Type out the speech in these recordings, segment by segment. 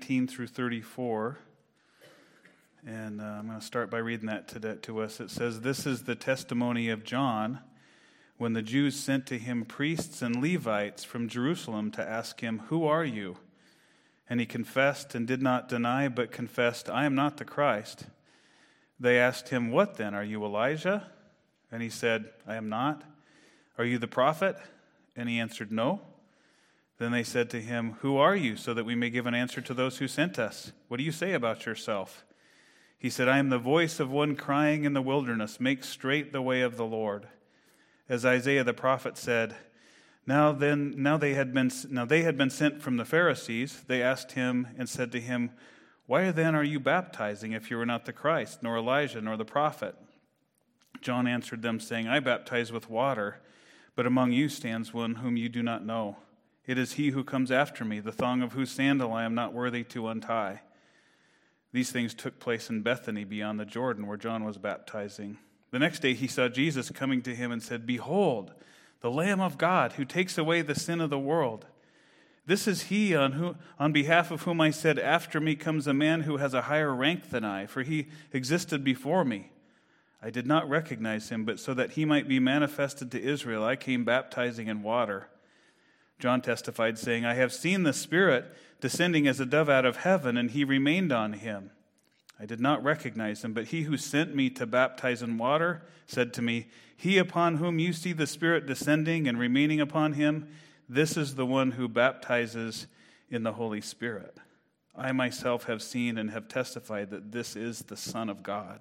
19 through 34. And I'm going to start by reading that to us. It says, "This is the testimony of John when the Jews sent to him priests and Levites from Jerusalem to ask him, 'Who are you?' And he confessed and did not deny, but confessed, 'I am not the Christ.' They asked him, 'What then? Are you Elijah?' And he said, 'I am not.' 'Are you the prophet?' And he answered, 'No.' Then they said to him, 'Who are you, so that we may give an answer to those who sent us? What do you say about yourself?' He said, 'I am the voice of one crying in the wilderness, make straight the way of the Lord.' As Isaiah the prophet said, Now they had been sent from the Pharisees. They asked him and said to him, 'Why then are you baptizing if you are not the Christ, nor Elijah, nor the prophet?' John answered them, saying, 'I baptize with water, but among you stands one whom you do not know. It is he who comes after me, the thong of whose sandal I am not worthy to untie.' These things took place in Bethany beyond the Jordan, where John was baptizing. The next day he saw Jesus coming to him and said, 'Behold, the Lamb of God, who takes away the sin of the world. This is he on behalf of whom I said, after me comes a man who has a higher rank than I, for he existed before me. I did not recognize him, but so that he might be manifested to Israel, I came baptizing in water.' John testified, saying, 'I have seen the Spirit descending as a dove out of heaven, and he remained on him. I did not recognize him, but he who sent me to baptize in water said to me, He upon whom you see the Spirit descending and remaining upon him, this is the one who baptizes in the Holy Spirit. I myself have seen and have testified that this is the Son of God.'"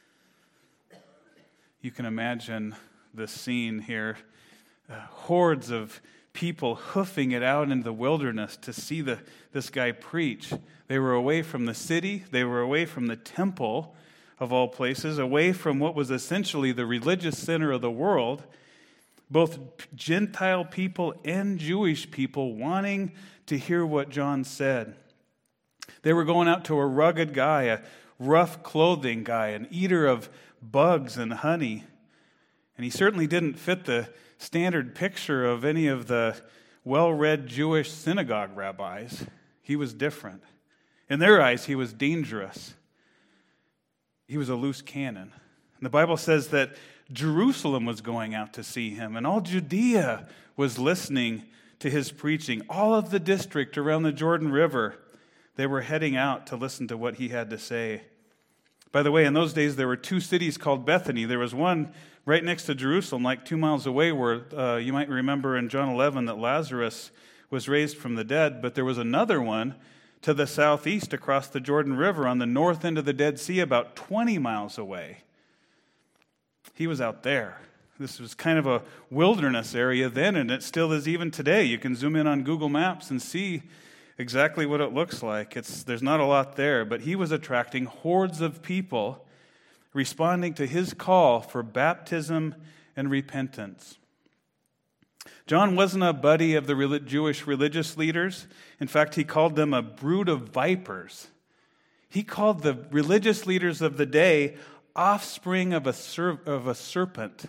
You can imagine the scene here. Hordes of people hoofing it out into the wilderness to see this guy preach. They were away from the city. They were away from the temple, of all places, away from what was essentially the religious center of the world. Both Gentile people and Jewish people wanting to hear what John said. They were going out to a rugged guy, a rough clothing guy, an eater of bugs and honey. And he certainly didn't fit the standard picture of any of the well-read Jewish synagogue rabbis. He was different. In their eyes, he was dangerous. He was a loose cannon. And the Bible says that Jerusalem was going out to see him, and all Judea was listening to his preaching. All of the district around the Jordan River, they were heading out to listen to what he had to say. By the way, in those days, there were two cities called Bethany. There was one right next to Jerusalem, like 2 miles away, where you might remember in John 11 that Lazarus was raised from the dead. But there was another one to the southeast across the Jordan River on the north end of the Dead Sea, about 20 miles away. He was out there. This was kind of a wilderness area then, and it still is even today. You can zoom in on Google Maps and see exactly what it looks like. There's not a lot there, but he was attracting hordes of people responding to his call for baptism and repentance. John wasn't a buddy of the Jewish religious leaders. In fact, he called them a brood of vipers. He called the religious leaders of the day offspring of a serpent.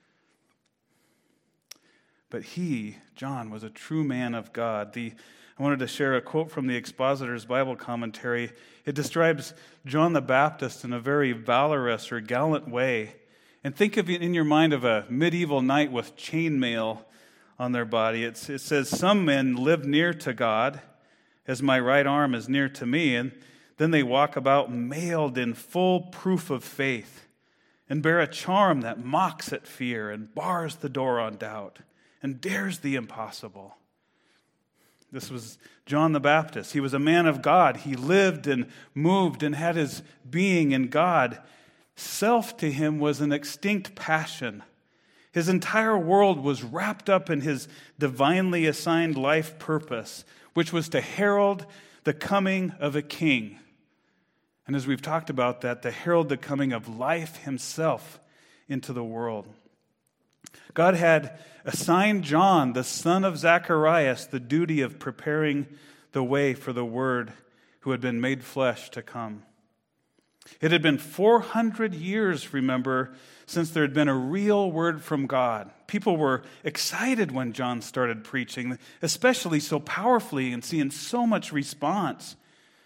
But he, John, was a true man of God. I wanted to share a quote from the Expositor's Bible Commentary. It describes John the Baptist in a very valorous or gallant way. And think of it in your mind of a medieval knight with chainmail on their body. It says, "Some men live near to God, as my right arm is near to me, and then they walk about mailed in full proof of faith, and bear a charm that mocks at fear, and bars the door on doubt, and dares the impossible." This was John the Baptist. He was a man of God. He lived and moved and had his being in God. Self to him was an extinct passion. His entire world was wrapped up in his divinely assigned life purpose, which was to herald the coming of a king. And as we've talked about that, to herald the coming of life himself into the world. God had assigned John, the son of Zacharias, the duty of preparing the way for the Word who had been made flesh to come. It had been 400 years, remember, since there had been a real word from God. People were excited when John started preaching, especially so powerfully and seeing so much response.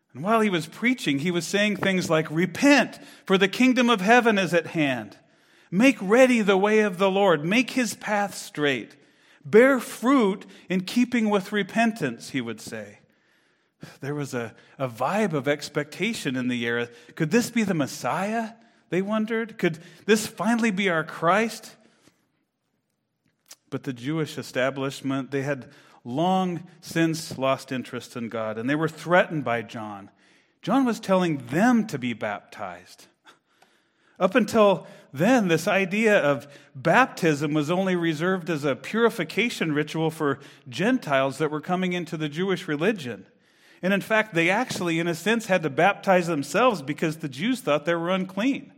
And while he was preaching, he was saying things like, "Repent, for the kingdom of heaven is at hand. Make ready the way of the Lord. Make his path straight. Bear fruit in keeping with repentance," he would say. There was a vibe of expectation in the air. Could this be the Messiah? They wondered. Could this finally be our Christ? But the Jewish establishment, they had long since lost interest in God, and they were threatened by John. John was telling them to be baptized. Up until then, this idea of baptism was only reserved as a purification ritual for Gentiles that were coming into the Jewish religion. And in fact, they actually, in a sense, had to baptize themselves because the Jews thought they were unclean.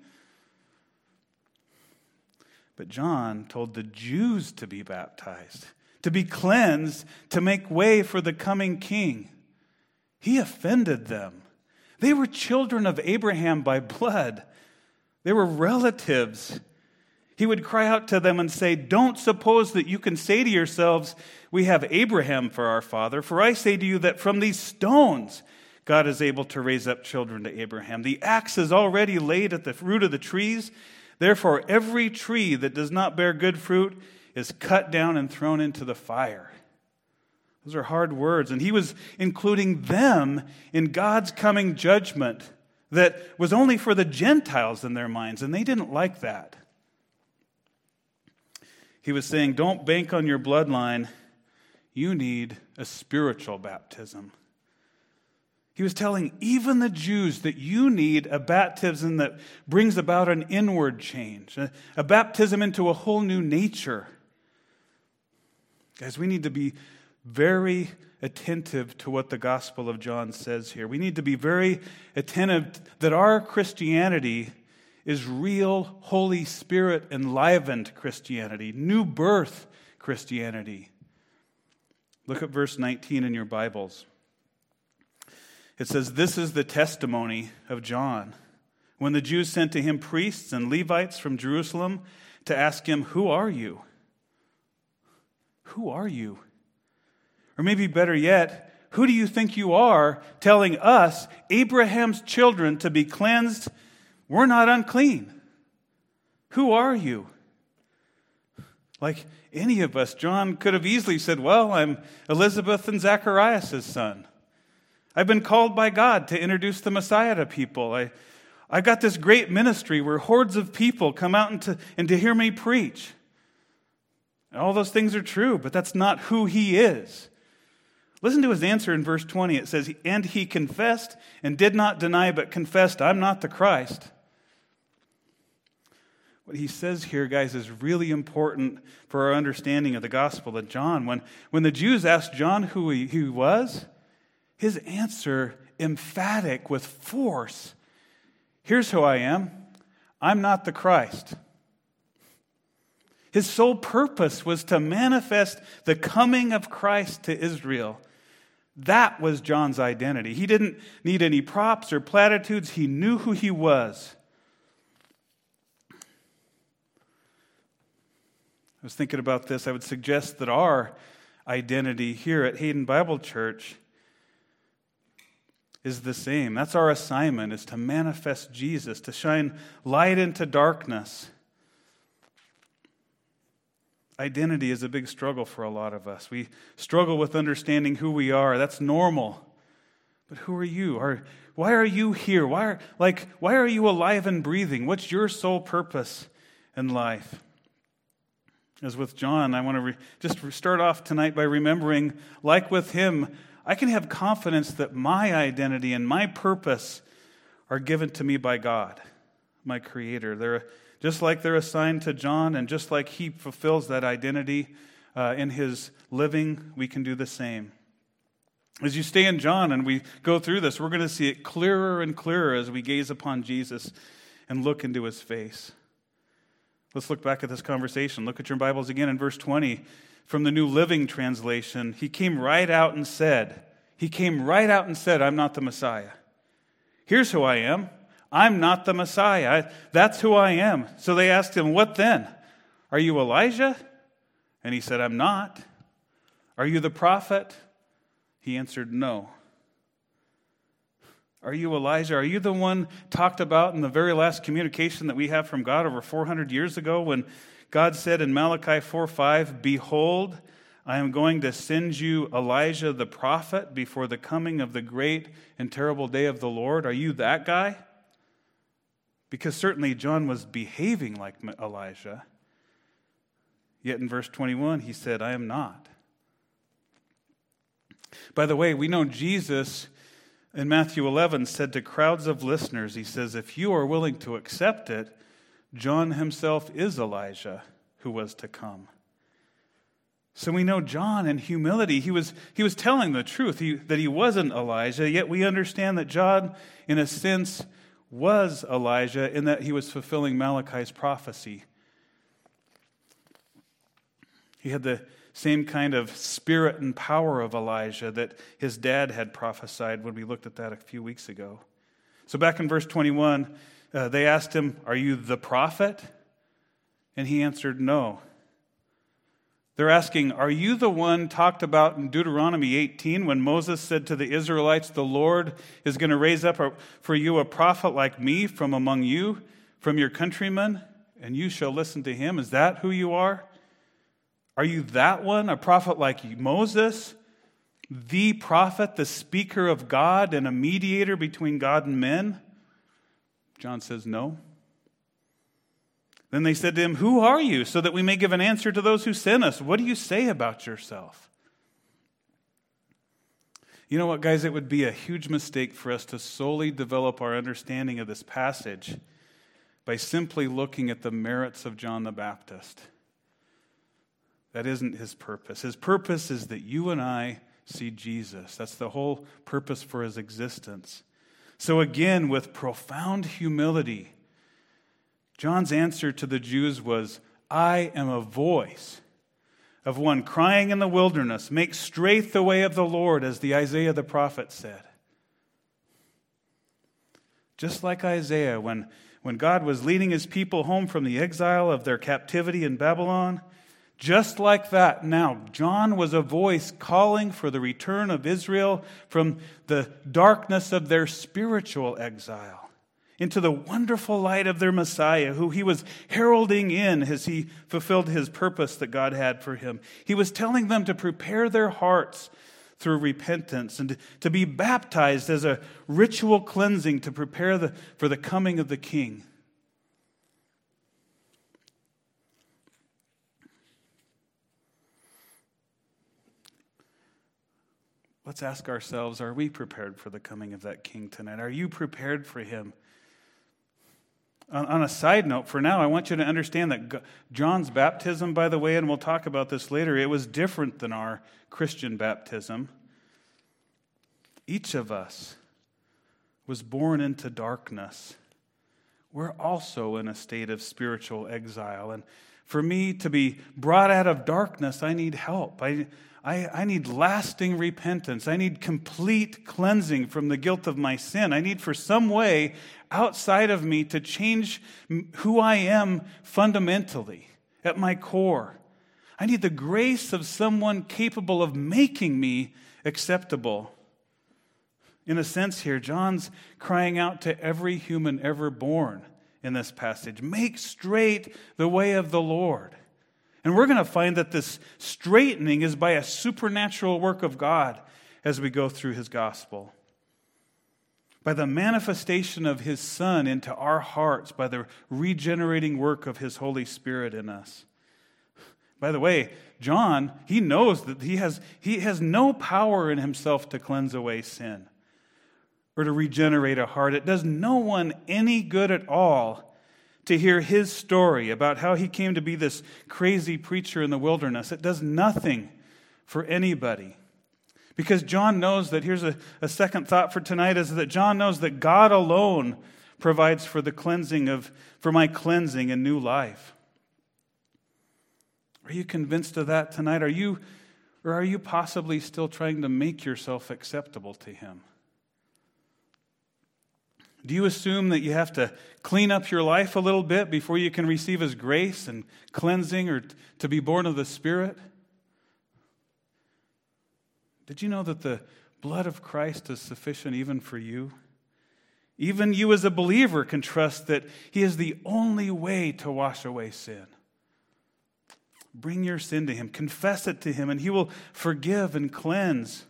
But John told the Jews to be baptized, to be cleansed, to make way for the coming king. He offended them. They were children of Abraham by blood. They were relatives. He would cry out to them and say, "Don't suppose that you can say to yourselves, 'We have Abraham for our father,' for I say to you that from these stones God is able to raise up children to Abraham. The axe is already laid at the root of the trees. Therefore, every tree that does not bear good fruit is cut down and thrown into the fire." Those are hard words. And he was including them in God's coming judgment that was only for the Gentiles in their minds, and they didn't like that. He was saying, don't bank on your bloodline. You need a spiritual baptism. He was telling even the Jews that you need a baptism that brings about an inward change, a baptism into a whole new nature. Guys, we need to be very attentive to what the Gospel of John says here. We need to be very attentive that our Christianity is real, Holy Spirit enlivened Christianity, new birth Christianity. Look at verse 19 in your Bibles. It says, "This is the testimony of John. When the Jews sent to him priests and Levites from Jerusalem to ask him, 'Who are you?'" Who are you? Or maybe better yet, who do you think you are telling us, Abraham's children, to be cleansed? We're not unclean. Who are you? Like any of us, John could have easily said, "Well, I'm Elizabeth and Zacharias' son. I've been called by God to introduce the Messiah to people. I got this great ministry where hordes of people come out and to hear me preach." And all those things are true, but that's not who he is. Listen to his answer in verse 20. It says, "And he confessed and did not deny, but confessed, 'I'm not the Christ.'" What he says here, guys, is really important for our understanding of the Gospel of John. When the Jews asked John who he was, his answer, emphatic with force, "Here's who I am. I'm not the Christ." His sole purpose was to manifest the coming of Christ to Israel. That was John's identity. He didn't need any props or platitudes. He knew who he was. I was thinking about this. I would suggest that our identity here at Hayden Bible Church is the same. That's our assignment, is to manifest Jesus, to shine light into darkness. Identity is a big struggle for a lot of us. We struggle with understanding who we are. That's normal. But who are you? Why are you here? Why are you alive and breathing? What's your sole purpose in life? As with John, I want to just start off tonight by remembering, like with him, I can have confidence that my identity and my purpose are given to me by God, my Creator. They're just like they're assigned to John, and just like he fulfills that identity in his living, we can do the same. As you stay in John and we go through this, we're going to see it clearer and clearer as we gaze upon Jesus and look into his face. Let's look back at this conversation. Look at your Bibles again in verse 20 from the New Living Translation. He came right out and said, "I'm not the Messiah. Here's who I am. I'm not the Messiah. That's who I am." So they asked him, "What then? Are you Elijah?" And he said, "I'm not." "Are you the prophet?" He answered, "No." Are you Elijah? Are you the one talked about in the very last communication that we have from God over 400 years ago when God said in Malachi 4:5, "Behold, I am going to send you Elijah the prophet before the coming of the great and terrible day of the Lord"? Are you that guy? Because certainly John was behaving like Elijah. Yet in verse 21, he said, "I am not." By the way, we know Jesus in Matthew 11 said to crowds of listeners, he says, "If you are willing to accept it, John himself is Elijah who was to come." So we know John in humility, he was telling the truth, that he wasn't Elijah, yet we understand that John, in a sense, was Elijah in that he was fulfilling Malachi's prophecy. He had the same kind of spirit and power of Elijah that his dad had prophesied when we looked at that a few weeks ago. So back in verse 21, they asked him, "Are you the prophet?" And he answered, "No." They're asking, "Are you the one talked about in Deuteronomy 18 when Moses said to the Israelites, 'The Lord is going to raise up for you a prophet like me from among you, from your countrymen, and you shall listen to him'? Is that who you are? Are you that one, a prophet like Moses, the prophet, the speaker of God and a mediator between God and men?" John says, "No." Then they said to him, "Who are you, so that we may give an answer to those who sent us? What do you say about yourself?" You know what, guys? It would be a huge mistake for us to solely develop our understanding of this passage by simply looking at the merits of John the Baptist. That isn't his purpose. His purpose is that you and I see Jesus. That's the whole purpose for his existence. So again, with profound humility, John's answer to the Jews was, "I am a voice of one crying in the wilderness, 'Make straight the way of the Lord,' as the Isaiah the prophet said." Just like Isaiah, when God was leading his people home from the exile of their captivity in Babylon, just like that, now, John was a voice calling for the return of Israel from the darkness of their spiritual exile into the wonderful light of their Messiah, who he was heralding in as he fulfilled his purpose that God had for him. He was telling them to prepare their hearts through repentance and to be baptized as a ritual cleansing to prepare for the coming of the King. Let's ask ourselves, are we prepared for the coming of that King tonight? Are you prepared for him? On a side note, for now, I want you to understand that John's baptism, by the way, and we'll talk about this later, it was different than our Christian baptism. Each of us was born into darkness. We're also in a state of spiritual exile. And for me to be brought out of darkness, I need help. I need lasting repentance. I need complete cleansing from the guilt of my sin. I need for some way outside of me to change who I am fundamentally, at my core. I need the grace of someone capable of making me acceptable. In a sense here, John's crying out to every human ever born in this passage, "Make straight the way of the Lord." And we're going to find that this straightening is by a supernatural work of God as we go through his gospel. By the manifestation of his Son into our hearts, by the regenerating work of his Holy Spirit in us. By the way, John, he knows that he has no power in himself to cleanse away sin or to regenerate a heart. It does no one any good at all to hear his story about how he came to be this crazy preacher in the wilderness. It does nothing for anybody. Because John knows that, here's a second thought for tonight, is that John knows that God alone provides for for my cleansing and new life. Are you convinced of that tonight? Or are you possibly still trying to make yourself acceptable to him? Do you assume that you have to clean up your life a little bit before you can receive his grace and cleansing or to be born of the Spirit? Did you know that the blood of Christ is sufficient even for you? Even you as a believer can trust that he is the only way to wash away sin. Bring your sin to him, confess it to him, and he will forgive and cleanse.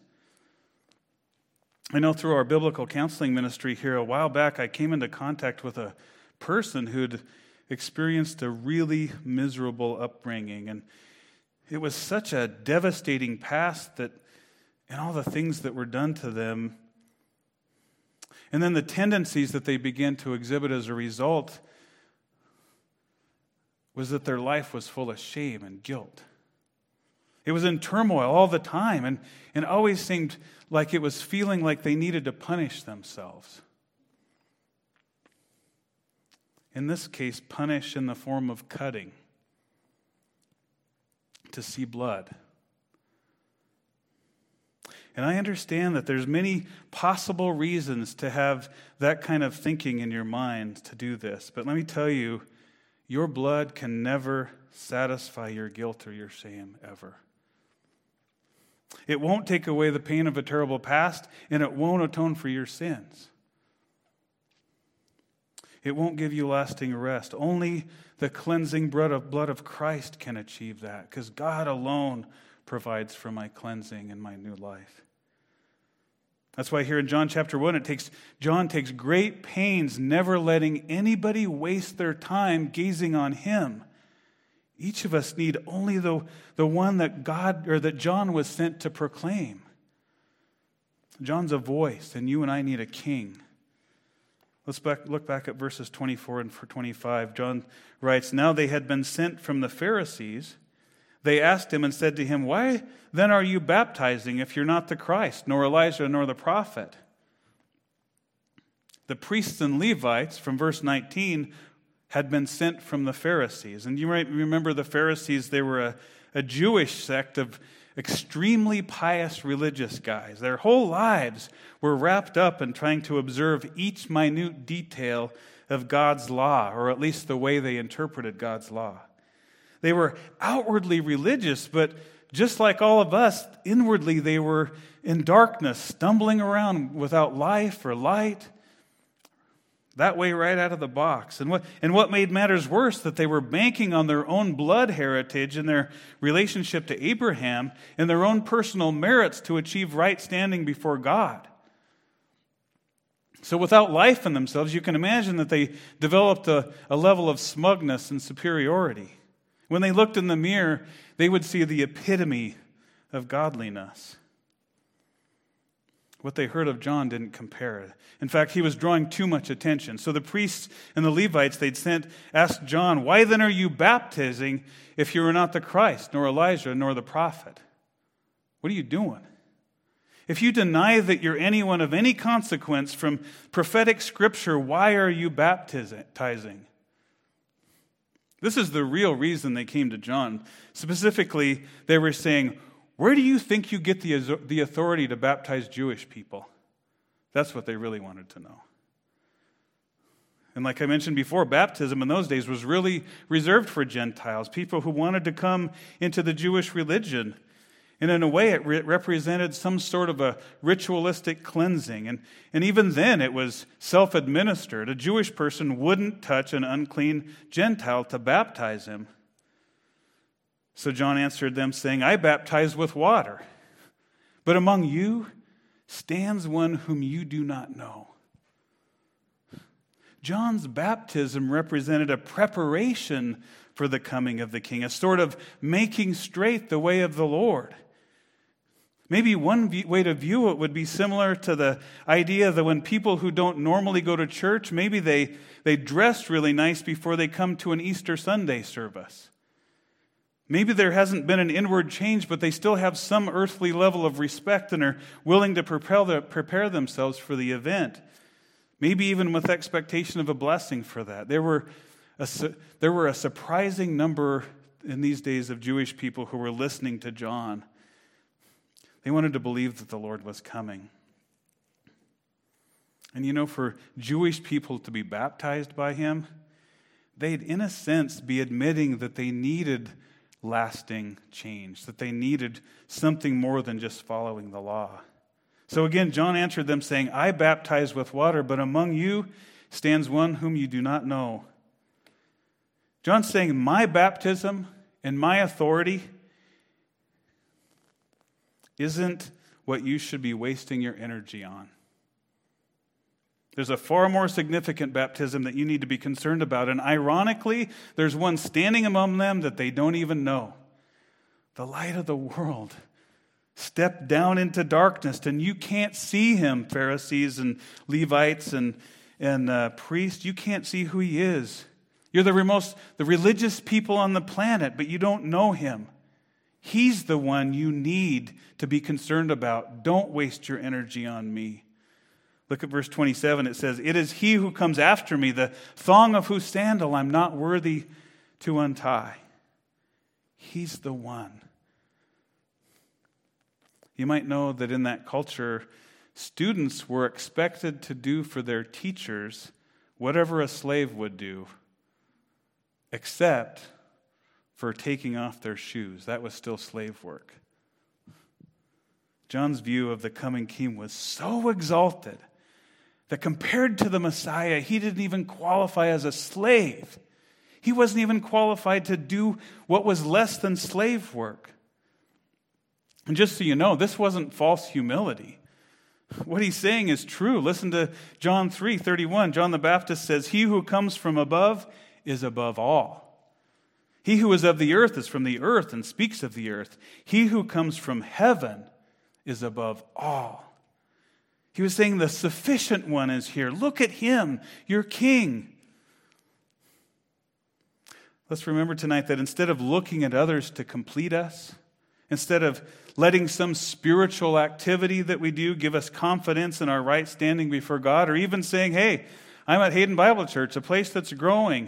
I know through our biblical counseling ministry here a while back, I came into contact with a person who'd experienced a really miserable upbringing. And it was such a devastating past and all the things that were done to them. And then the tendencies that they began to exhibit as a result was that their life was full of shame and guilt. It was in turmoil all the time and always seemed like it was feeling like they needed to punish themselves. In this case, punish in the form of cutting to see blood. And I understand that there's many possible reasons to have that kind of thinking in your mind to do this. But let me tell you, your blood can never satisfy your guilt or your shame, ever. It won't take away the pain of a terrible past, and it won't atone for your sins. It won't give you lasting rest. Only the cleansing blood of Christ can achieve that, because God alone provides for my cleansing and my new life. That's why here in John chapter 1, John takes great pains never letting anybody waste their time gazing on him. Each of us need only the one that John was sent to proclaim. John's a voice, and you and I need a king. Let's look back at verses 24 and 25. John writes, "Now they had been sent from the Pharisees. They asked him and said to him, 'Why then are you baptizing if you're not the Christ, nor Elijah, nor the prophet?'" The priests and Levites, from verse 19, had been sent from the Pharisees. And you might remember the Pharisees, they were a Jewish sect of extremely pious religious guys. Their whole lives were wrapped up in trying to observe each minute detail of God's law, or at least the way they interpreted God's law. They were outwardly religious, but just like all of us, inwardly they were in darkness, stumbling around without life or light. That way right out of the box. And what made matters worse, that they were banking on their own blood heritage and their relationship to Abraham and their own personal merits to achieve right standing before God. So without life in themselves, you can imagine that they developed a level of smugness and superiority. When they looked in the mirror, they would see the epitome of godliness. What they heard of John didn't compare. In fact, he was drawing too much attention. So the priests and the Levites they'd sent asked John, "Why then are you baptizing if you are not the Christ, nor Elijah, nor the prophet?" What are you doing? If you deny that you're anyone of any consequence from prophetic scripture, why are you baptizing? This is the real reason they came to John. Specifically, they were saying, "Where do you think you get the authority to baptize Jewish people?" That's what they really wanted to know. And like I mentioned before, baptism in those days was really reserved for Gentiles, people who wanted to come into the Jewish religion. And in a way, it represented some sort of a ritualistic cleansing. And even then, it was self-administered. A Jewish person wouldn't touch an unclean Gentile to baptize him. So John answered them, saying, "I baptize with water, but among you stands one whom you do not know." John's baptism represented a preparation for the coming of the King, a sort of making straight the way of the Lord. Maybe one way to view it would be similar to the idea that when people who don't normally go to church, maybe they dress really nice before they come to an Easter Sunday service. Maybe there hasn't been an inward change, but they still have some earthly level of respect and are willing to prepare themselves for the event. Maybe even with expectation of a blessing for that. There were a surprising number in these days of Jewish people who were listening to John. They wanted to believe that the Lord was coming. And you know, for Jewish people to be baptized by him, they'd in a sense be admitting that they needed lasting change, that they needed something more than just following the law. So again, John answered them, saying, I baptize with water, but among you stands one whom you do not know. John's saying, my baptism and my authority isn't what you should be wasting your energy on. There's a far more significant baptism that you need to be concerned about. And ironically, there's one standing among them that they don't even know. The light of the world stepped down into darkness, and you can't see him, Pharisees and Levites and priests. You can't see who he is. You're the religious people on the planet, but you don't know him. He's the one you need to be concerned about. Don't waste your energy on me. Look at verse 27. It says, it is he who comes after me, the thong of whose sandal I'm not worthy to untie. He's the one. You might know that in that culture, students were expected to do for their teachers whatever a slave would do, except for taking off their shoes. That was still slave work. John's view of the coming king was so exalted that compared to the Messiah, he didn't even qualify as a slave. He wasn't even qualified to do what was less than slave work. And just so you know, this wasn't false humility. What he's saying is true. Listen to John 3:31. John the Baptist says, he who comes from above is above all. He who is of the earth is from the earth and speaks of the earth. He who comes from heaven is above all. He was saying the sufficient one is here. Look at him, your king. Let's remember tonight that instead of looking at others to complete us, instead of letting some spiritual activity that we do give us confidence in our right standing before God, or even saying, hey, I'm at Hayden Bible Church, a place that's growing,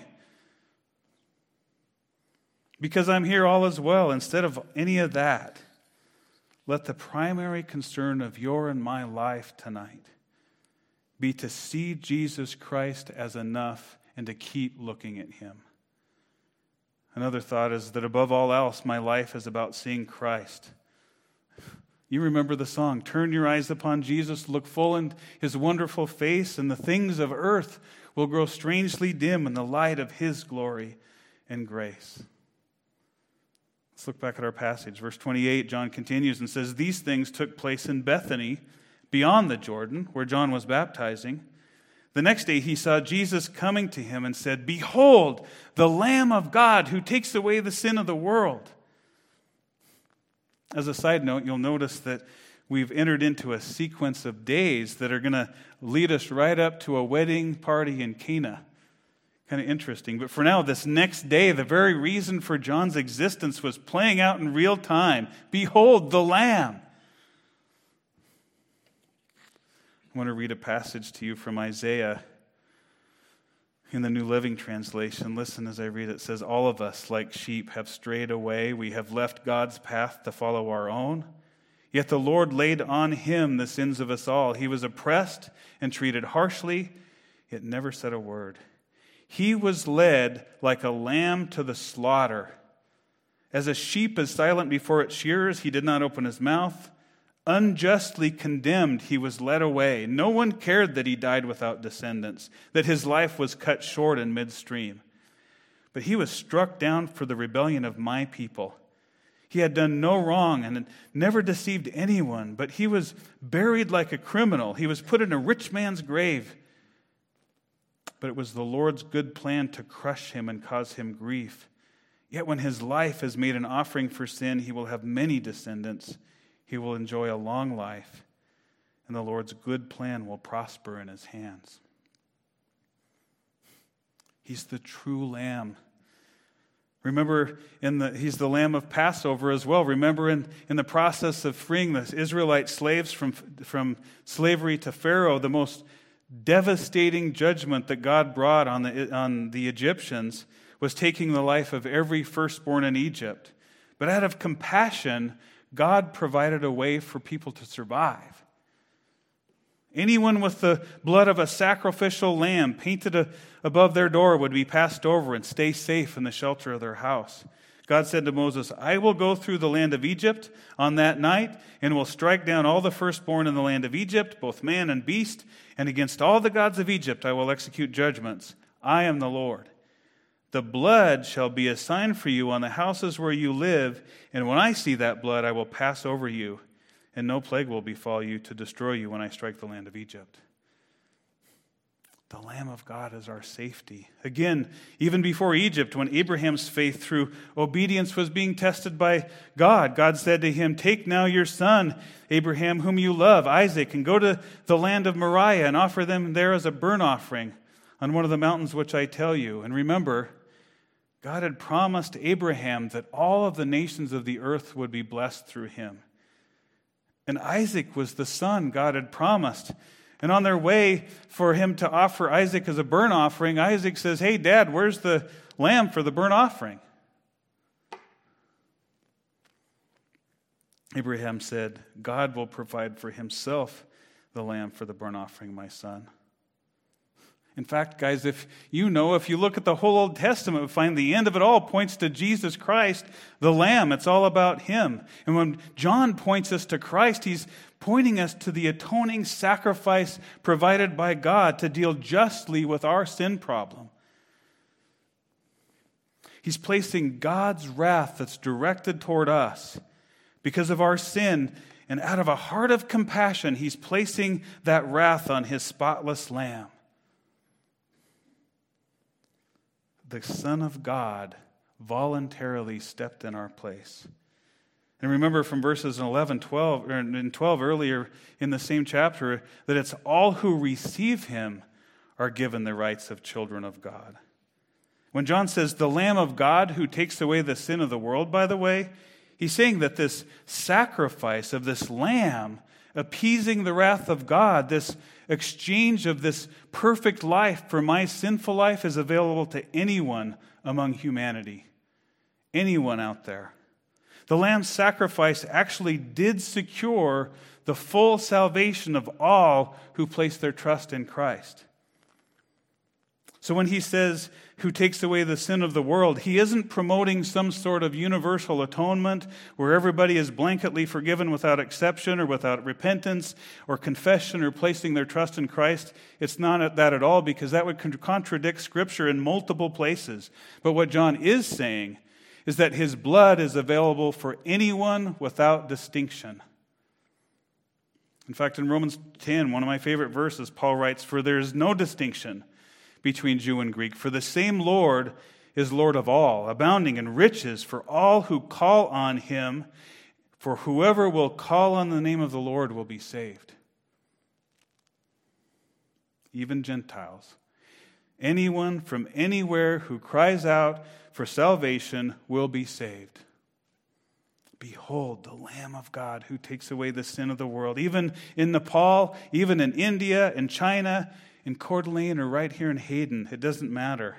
because I'm here, all is well. Instead of any of that, let the primary concern of your and my life tonight be to see Jesus Christ as enough and to keep looking at him. Another thought is that above all else, my life is about seeing Christ. You remember the song, turn your eyes upon Jesus, look full in his wonderful face, and the things of earth will grow strangely dim in the light of his glory and grace. Let's look back at our passage. Verse 28, John continues and says, these things took place in Bethany, beyond the Jordan, where John was baptizing. The next day he saw Jesus coming to him and said, behold, the Lamb of God who takes away the sin of the world. As a side note, you'll notice that we've entered into a sequence of days that are going to lead us right up to a wedding party in Cana. Kind of interesting. But for now, this next day, the very reason for John's existence was playing out in real time. Behold, the Lamb. I want to read a passage to you from Isaiah in the New Living Translation. Listen as I read it. It says, all of us, like sheep, have strayed away. We have left God's path to follow our own. Yet the Lord laid on him the sins of us all. He was oppressed and treated harshly, yet never said a word. He was led like a lamb to the slaughter. As a sheep is silent before its shearers, he did not open his mouth. Unjustly condemned, he was led away. No one cared that he died without descendants, that his life was cut short in midstream. But he was struck down for the rebellion of my people. He had done no wrong and had never deceived anyone, but he was buried like a criminal. He was put in a rich man's grave. But it was the Lord's good plan to crush him and cause him grief. Yet when his life is made an offering for sin, he will have many descendants. He will enjoy a long life, and the Lord's good plan will prosper in his hands. He's the true Lamb. Remember, he's the Lamb of Passover as well. Remember in the process of freeing the Israelite slaves from slavery to Pharaoh, the most devastating judgment that God brought on the Egyptians was taking the life of every firstborn in Egypt. But out of compassion, God provided a way for people to survive. Anyone with the blood of a sacrificial lamb painted above their door would be passed over and stay safe in the shelter of their house. God said to Moses, I will go through the land of Egypt on that night and will strike down all the firstborn in the land of Egypt, both man and beast, and against all the gods of Egypt I will execute judgments. I am the Lord. The blood shall be a sign for you on the houses where you live, and when I see that blood I will pass over you, and no plague will befall you to destroy you when I strike the land of Egypt. The Lamb of God is our safety. Again, even before Egypt, when Abraham's faith through obedience was being tested by God, God said to him, take now your son, Abraham, whom you love, Isaac, and go to the land of Moriah and offer them there as a burnt offering on one of the mountains which I tell you. And remember, God had promised Abraham that all of the nations of the earth would be blessed through him. And Isaac was the son God had promised. And on their way for him to offer Isaac as a burnt offering, Isaac says, hey, Dad, where's the lamb for the burnt offering? Abraham said, God will provide for himself the lamb for the burnt offering, my son. In fact, guys, if you look at the whole Old Testament, we find the end of it all points to Jesus Christ, the Lamb. It's all about him. And when John points us to Christ, he's pointing us to the atoning sacrifice provided by God to deal justly with our sin problem. He's placing God's wrath that's directed toward us because of our sin, and out of a heart of compassion, he's placing that wrath on his spotless Lamb. The Son of God voluntarily stepped in our place. And remember from verses 11, 12, and 12 earlier in the same chapter, that it's all who receive him are given the rights of children of God. When John says the Lamb of God who takes away the sin of the world, by the way, he's saying that this sacrifice of this Lamb appeasing the wrath of God, this exchange of this perfect life for my sinful life, is available to anyone among humanity. Anyone out there. The Lamb's sacrifice actually did secure the full salvation of all who place their trust in Christ. So when he says, who takes away the sin of the world, he isn't promoting some sort of universal atonement where everybody is blanketly forgiven without exception or without repentance or confession or placing their trust in Christ. It's not that at all, because that would contradict Scripture in multiple places. But what John is saying is that his blood is available for anyone without distinction. In fact, in Romans 10, one of my favorite verses, Paul writes, for there is no distinction between Jew and Greek, for the same Lord is Lord of all, abounding in riches for all who call on him, for whoever will call on the name of the Lord will be saved. Even Gentiles. Anyone from anywhere who cries out for salvation will be saved. Behold, the Lamb of God who takes away the sin of the world. Even in Nepal, even in India, in China, in Coeur d'Alene, or right here in Hayden, it doesn't matter.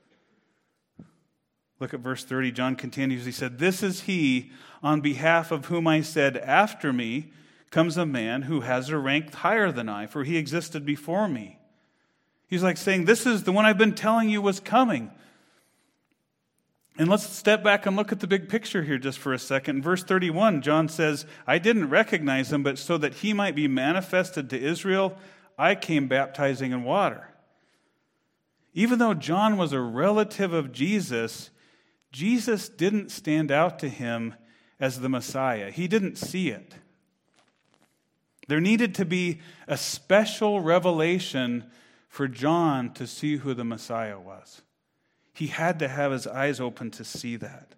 Look at verse 30. John continues. He said, this is he on behalf of whom I said, after me comes a man who has a rank higher than I, for he existed before me. He's like saying, this is the one I've been telling you was coming. And let's step back and look at the big picture here just for a second. In verse 31, John says, I didn't recognize him, but so that he might be manifested to Israel, I came baptizing in water. Even though John was a relative of Jesus, Jesus didn't stand out to him as the Messiah. He didn't see it. There needed to be a special revelation for John to see who the Messiah was. He had to have his eyes open to see that.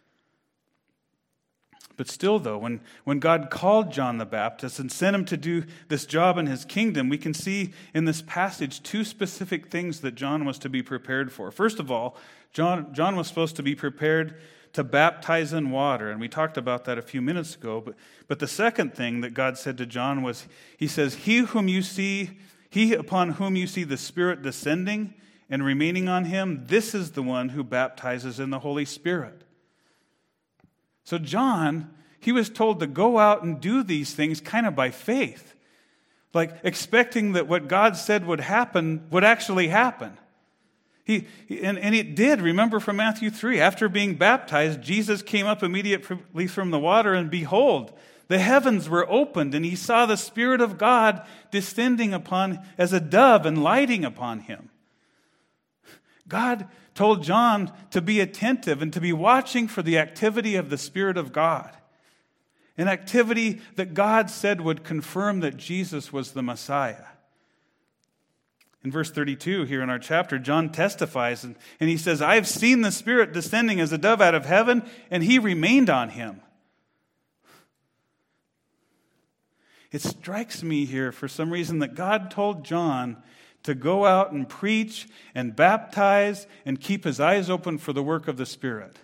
But still, though, when God called John the Baptist and sent him to do this job in his kingdom, we can see in this passage two specific things that John was to be prepared for. First of all, John was supposed to be prepared to baptize in water, and we talked about that a few minutes ago. But the second thing that God said to John was, he says, he upon whom you see the Spirit descending and remaining on him, this is the one who baptizes in the Holy Spirit. So John, he was told to go out and do these things kind of by faith, like expecting that what God said would happen would actually happen. And it did. Remember from Matthew 3, after being baptized, Jesus came up immediately from the water, and behold, the heavens were opened, and he saw the Spirit of God descending upon as a dove and lighting upon him. God told John to be attentive and to be watching for the activity of the Spirit of God, an activity that God said would confirm that Jesus was the Messiah. In verse 32 here in our chapter, John testifies, and he says, "I've seen the Spirit descending as a dove out of heaven, and he remained on him." It strikes me here for some reason that God told John to go out and preach and baptize and keep his eyes open for the work of the Spirit.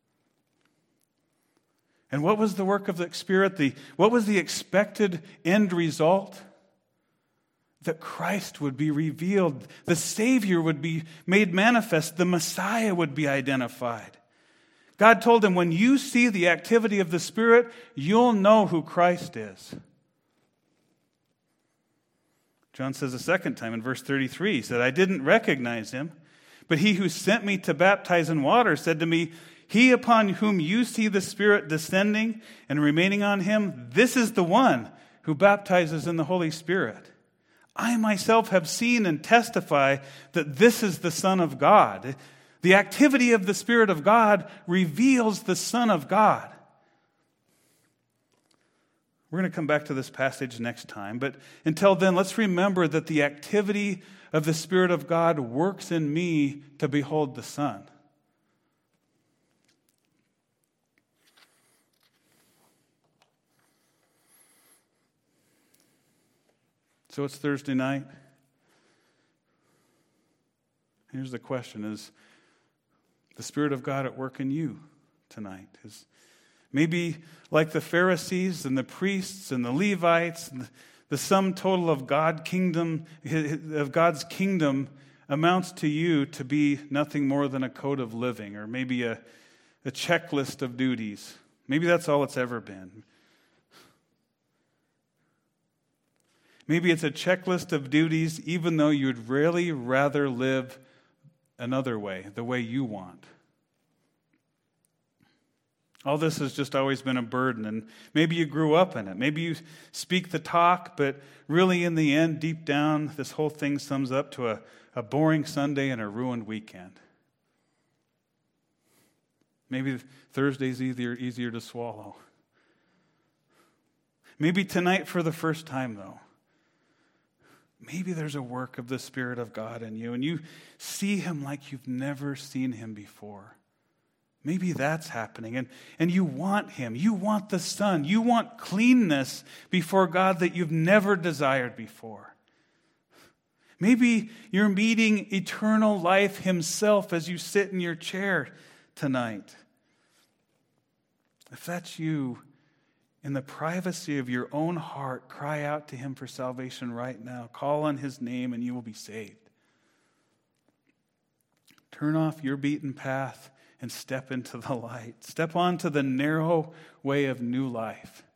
And what was the work of the Spirit? What was the expected end result? That Christ would be revealed, the Savior would be made manifest, the Messiah would be identified. God told him, when you see the activity of the Spirit, you'll know who Christ is. John says a second time in verse 33, he said, "I didn't recognize him, but he who sent me to baptize in water said to me, 'He upon whom you see the Spirit descending and remaining on him, this is the one who baptizes in the Holy Spirit.' I myself have seen and testify that this is the Son of God." The activity of the Spirit of God reveals the Son of God. We're going to come back to this passage next time, but until then, let's remember that the activity of the Spirit of God works in me to behold the Son. So it's Thursday night. Here's the question: is the Spirit of God at work in you tonight? Is maybe like the Pharisees and the priests and the Levites, and the sum total of God's kingdom amounts to you to be nothing more than a code of living, or maybe a checklist of duties. Maybe that's all it's ever been. Maybe it's a checklist of duties, even though you'd really rather live another way, the way you want. All this has just always been a burden, and maybe you grew up in it. Maybe you speak the talk, but really in the end, deep down, this whole thing sums up to a boring Sunday and a ruined weekend. Maybe Thursday's easier to swallow. Maybe tonight for the first time, though, maybe there's a work of the Spirit of God in you, and you see him like you've never seen him before. Maybe that's happening, and you want him. You want the Son. You want cleanness before God that you've never desired before. Maybe you're meeting eternal life himself as you sit in your chair tonight. If that's you, in the privacy of your own heart, cry out to him for salvation right now. Call on his name and you will be saved. Turn off your beaten path and step into the light. Step onto the narrow way of new life.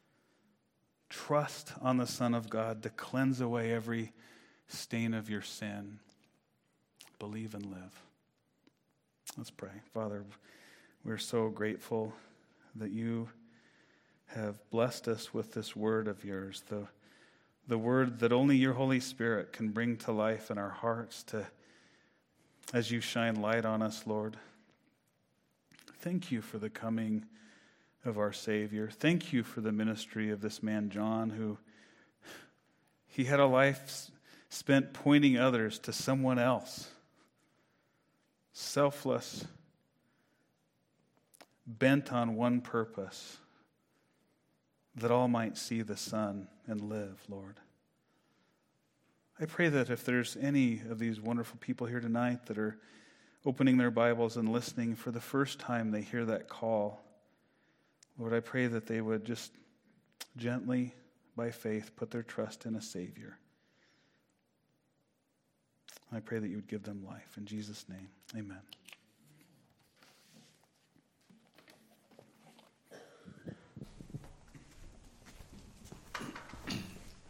Trust on the Son of God to cleanse away every stain of your sin. Believe and live. Let's pray. Father, we're so grateful that you have blessed us with this word of yours, the word that only your Holy Spirit can bring to life in our hearts as you shine light on us, Lord. Thank you for the coming of our Savior. Thank you for the ministry of this man, John, who he had a life spent pointing others to someone else. Selfless, bent on one purpose, that all might see the Son and live, Lord. I pray that if there's any of these wonderful people here tonight that are opening their Bibles and listening for the first time, they hear that call, Lord, I pray that they would just gently, by faith, put their trust in a Savior. I pray that you would give them life. In Jesus' name, amen.